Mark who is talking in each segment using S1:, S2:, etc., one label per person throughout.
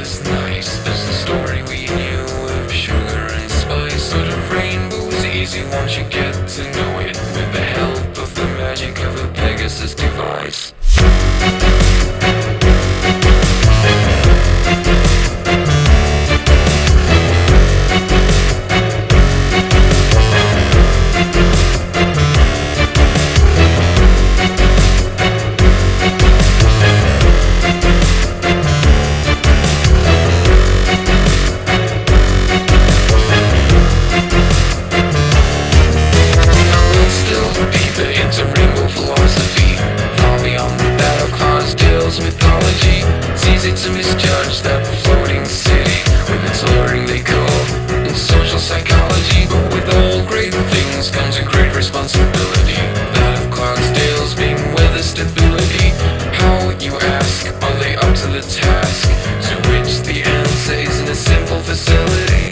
S1: as nice as the story we knew of sugar and spice. Sort of rainbow's easy once you get to know it, with the help of the magic of a Pegasus device. Mythology, it's easy to misjudge that floating city with its alluring decor and social psychology. But with all great things comes a great responsibility, that of Clarksdale's being weather stability. How, you ask, are they up to the task? To which the answer is in a simple facility.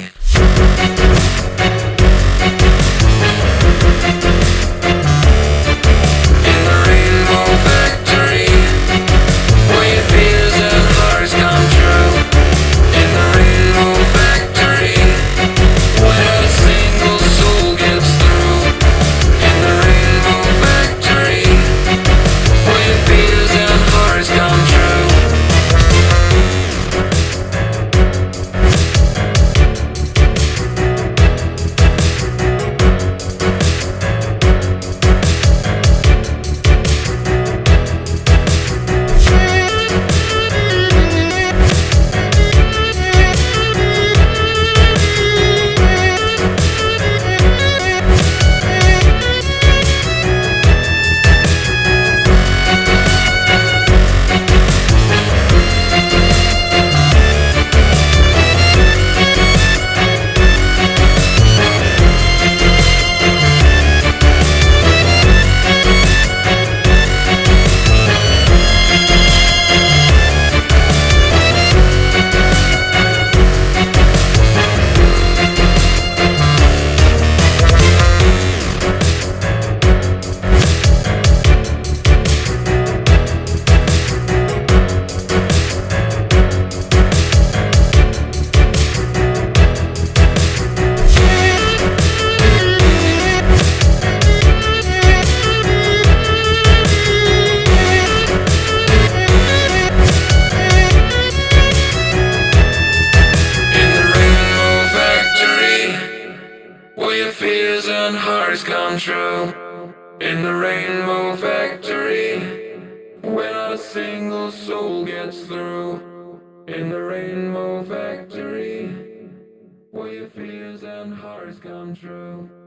S1: Fears and hearts come true in the Rainbow Factory, where not a single soul gets through. In the Rainbow Factory, where your fears and hearts come true.